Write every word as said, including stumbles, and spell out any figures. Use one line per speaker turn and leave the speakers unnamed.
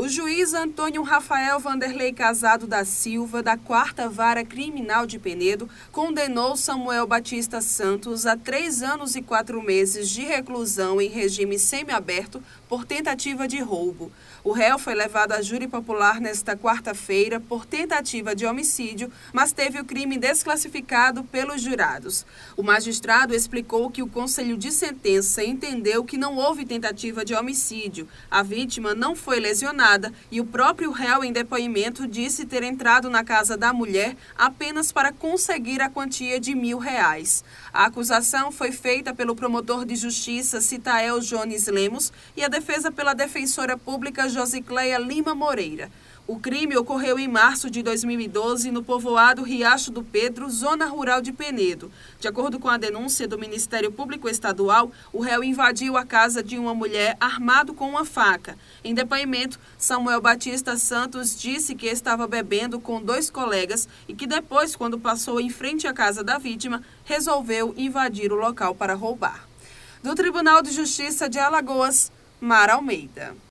O juiz Antônio Rafael Vanderlei Casado da Silva, da quarta Vara Criminal de Penedo, condenou Samuel Batista Santos a três anos e quatro meses de reclusão em regime semiaberto por tentativa de roubo. O réu foi levado a júri popular nesta quarta-feira por tentativa de homicídio, mas teve o crime desclassificado pelos jurados. O magistrado explicou que o conselho de sentença entendeu que não houve tentativa de homicídio, a vítima não foi lesionada e o próprio réu, em depoimento, disse ter entrado na casa da mulher apenas para conseguir a quantia de mil reais. A acusação foi feita pelo promotor de justiça Citael Jones Lemos e a defesa pela defensora pública Josicléia Lima Moreira. O crime ocorreu em março de dois mil e doze no povoado Riacho do Pedro, zona rural de Penedo. De acordo com a denúncia do Ministério Público Estadual, o réu invadiu a casa de uma mulher armado com uma faca. Em depoimento, Samuel Batista Santos disse que estava bebendo com dois colegas e que depois, quando passou em frente à casa da vítima, resolveu invadir o local para roubar. Do Tribunal de Justiça de Alagoas, Mara Almeida.